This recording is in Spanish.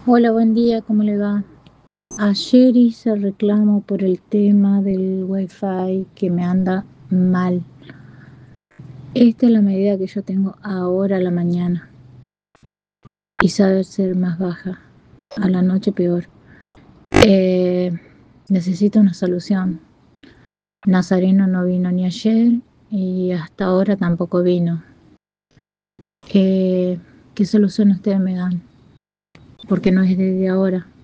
Hola, buen día, ¿cómo le va? Ayer hice reclamo por el tema del wifi que me anda mal. Esta es la medida que yo tengo ahora a la mañana y sabe ser más baja, a la noche peor. Eh, Necesito una solución. Nazareno no vino ni ayer y hasta ahora tampoco vino. ¿Qué solución ustedes me dan? Porque no es desde ahora.